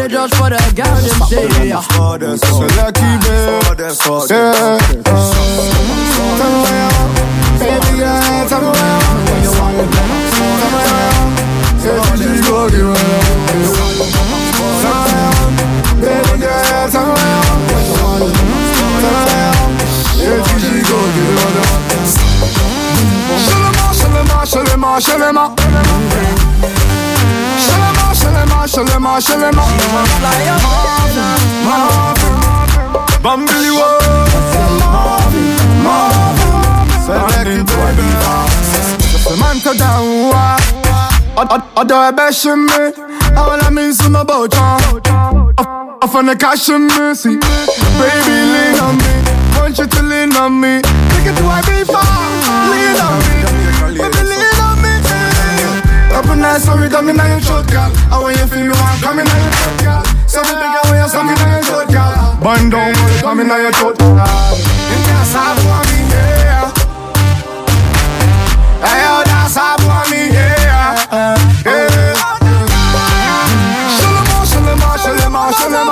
no just for the girl them say. So lucky, babe. Yeah. Tell me where you want, baby girl. Tell me where you want. Tell me where you want. Say she go give me love. Tell me where you want, baby girl. Tell me where you want. Tell me where you want. Say she go give me love. Shalema, shalema, shalema, shalema. Shalema, shalema, shalema. Bambili wo. Select to a diva. Samantha Dawa. Odo ebeshime. Awala minsu mabocha. Off on the cash and mercy. Baby, lean on me. Want you to lean on me. Take it to a diva. Lean on me. Baby, lean on me. Up and nice, so we come in on your short girl. I want you feel me want come in on your short girl. So we big away and come in on your short girl. Bun down, come in on your short girl. You can't stop for me, yeah. Hey, oh, that's stop for me, yeah. Shalema, shalema, shalema, shalema.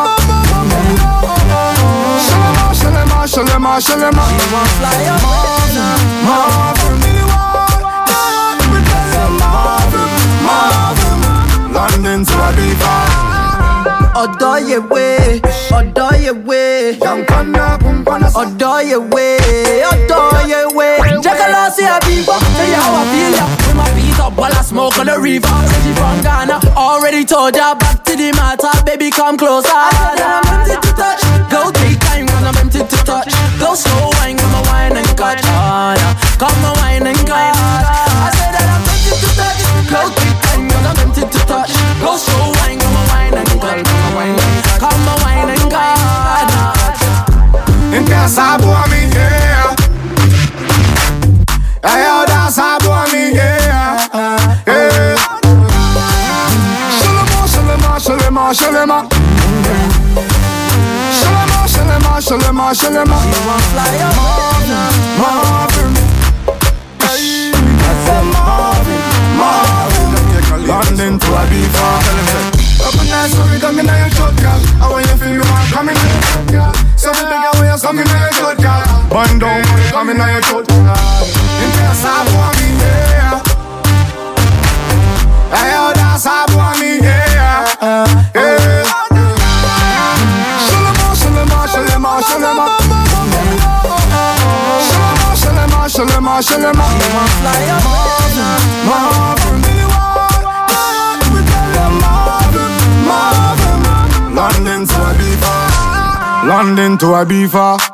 Shalema, shalema, shalema. Fly up, London to Ibiza. Odo ye way, odo ye way. Odo ye way, odo ye way. Jacala see a beaver, say how I feel ya. With my feet up while I smoke on the river. Say she from Ghana, already told ya. Back to the matter, baby come closer. I said I'm empty to touch. Go take time when I'm empty to touch. Go slow wine, come a wine and cut. Come a wine and cut. I said that I'm empty to touch. Go take time when I'm empty to touch. Go slow wine, come a wine and cut. Come a wine and cut. In casa boy me, yeah. Hey, oh, that's a boy me, yeah. Yeah. Shalema, shalema, shalema. Shalema, shalema, shalema, shalema. Fly up, Marvin. Hey, that's a Marvin. London to Ibiza. Up and nice, so we come in on your short girl. I want you feel me want come in on your short girl. So we big away and come in on your short girl. Bun down, come in on your short girl. In casa for me, yeah. Hey, oh, that's a for me, yeah. Yeah. Shalema, shalema, shalema, shalema. Shalema, shalema, shalema. fly up, Marvin. London to Ibiza. London to Ibiza.